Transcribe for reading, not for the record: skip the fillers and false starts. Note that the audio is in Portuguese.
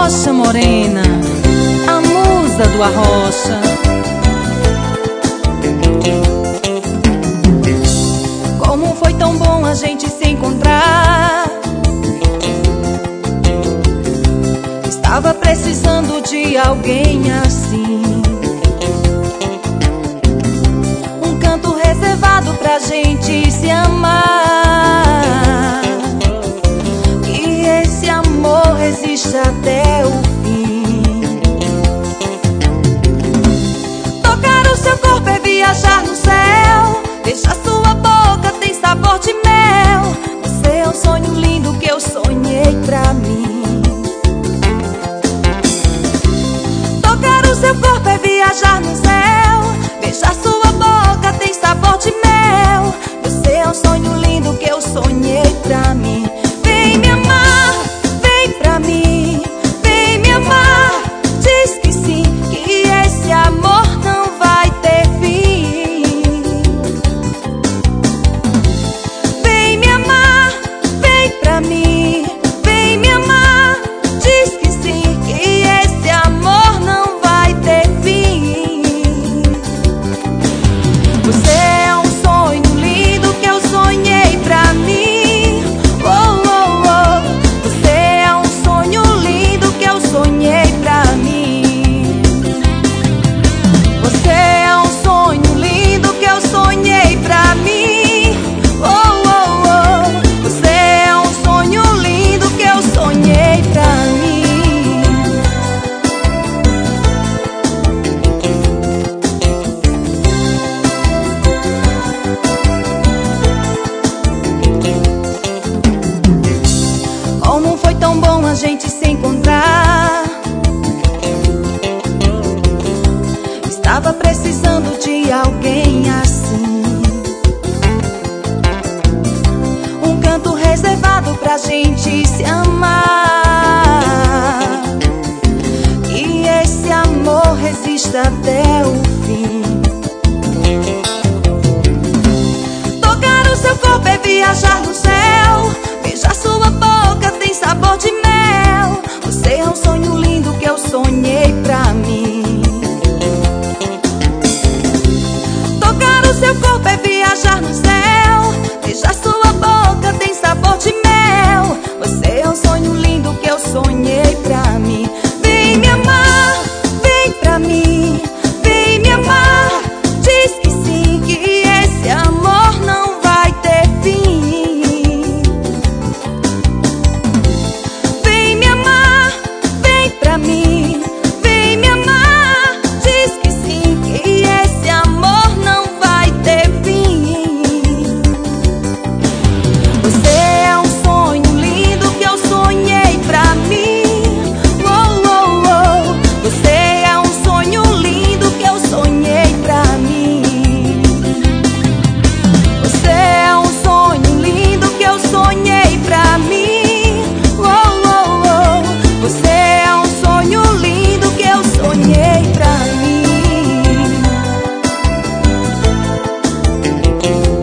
rocha morena, a musa do arrocha. Como foi tão bom a gente se encontrar. Estava precisando de alguém assim, um canto reservado pra gente se amar. Que esse amor resiste até o fim. Tocar o seu corpo é viajar no céu. Beijar sua boca tem sabor de mel. Você é um sonho lindo que eu sonhei pra mim. Tocar o seu corpo é viajar no céu. Beijar sua boca tem sabor de mel. Você é um sonho lindo que eu sonhei pra mim. Vem me amar, vem pra mim. Vem me amar, diz que sim, que esse amor não vai ter fim. Vem me amar, vem pra mim. Vem me amar, diz que sim, que esse amor não vai ter fim. Você é um sonho lindo que eu sonhei pra mim. Oh, oh, oh. Você é um sonho lindo que eu sonhei pra mim. Você é um sonho lindo que eu sonhei pra mim. Oh, oh, oh. Você é um sonho lindo que eu sonhei pra mim. Como foi tão bom a gente se encontrar. Estava precisando de alguém assim, um canto reservado pra gente se amar. E esse amor resista até o fim. Tocar o seu corpo é viajar no céu. Beijar sua boca tem sabor de mel. Você é um sonho lindo que eu sonhei pra mim. Tocar o seu corpo é viajar no céu. Beijar sua boca tem sabor de mel. Você é um sonho lindo que eu sonhei pra mim. Vem me amar, vem pra mim. Vem me amar, diz que sim, que esse amor não vai ter fim. Vem me amar, vem pra mim. Vem me amar, diz que sim, que esse amor não vai ter fim. Você é um sonho lindo que eu sonhei pra mim. Oh, oh, oh. Você é um sonho lindo que eu sonhei pra mim. Você é um sonho lindo que eu sonhei pra mim. Oh, oh, oh. Você é um sonho lindo que eu sonhei pra mim.